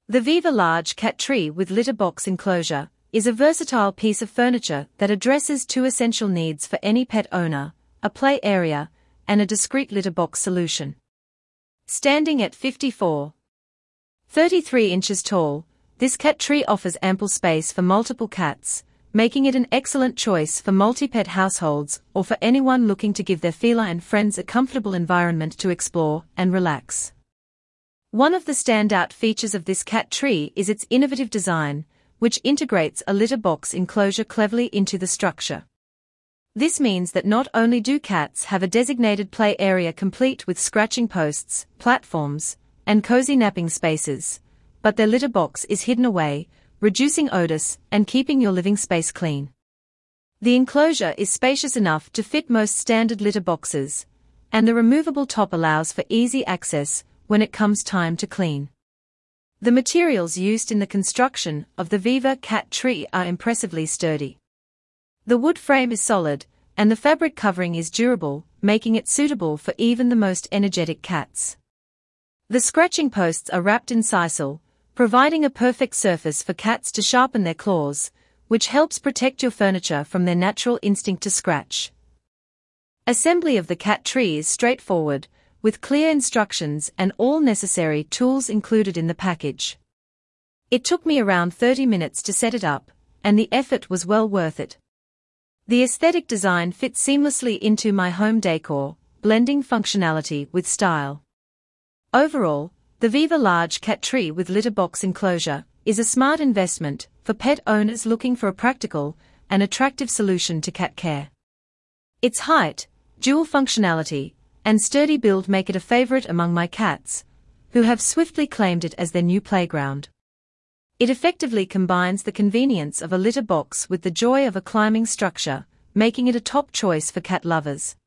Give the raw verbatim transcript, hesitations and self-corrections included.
The Viva Large Cat Tree with Litter Box Enclosure is a versatile piece of furniture that addresses two essential needs for any pet owner: a play area and a discreet litter box solution. Standing at fifty-four point three three inches tall, this cat tree offers ample space for multiple cats, making it an excellent choice for multi-pet households or for anyone looking to give their feline friends a comfortable environment to explore and relax. One of the standout features of this cat tree is its innovative design, which integrates a litter box enclosure cleverly into the structure. This means that not only do cats have a designated play area complete with scratching posts, platforms, and cozy napping spaces, but their litter box is hidden away, reducing odors and keeping your living space clean. The enclosure is spacious enough to fit most standard litter boxes, and the removable top allows for easy access when it comes time to clean. The materials used in the construction of the Viva Cat Tree are impressively sturdy. The wood frame is solid, and the fabric covering is durable, making it suitable for even the most energetic cats. The scratching posts are wrapped in sisal, providing a perfect surface for cats to sharpen their claws, which helps protect your furniture from their natural instinct to scratch. Assembly of the cat tree is straightforward, with clear instructions and all necessary tools included in the package. It took me around thirty minutes to set it up, and the effort was well worth it. The aesthetic design fits seamlessly into my home decor, blending functionality with style. Overall, the Viva Large Cat Tree with Litter Box Enclosure is a smart investment for pet owners looking for a practical and attractive solution to cat care. Its height, dual functionality, and sturdy build make it a favorite among my cats, who have swiftly claimed it as their new playground. It effectively combines the convenience of a litter box with the joy of a climbing structure, making it a top choice for cat lovers.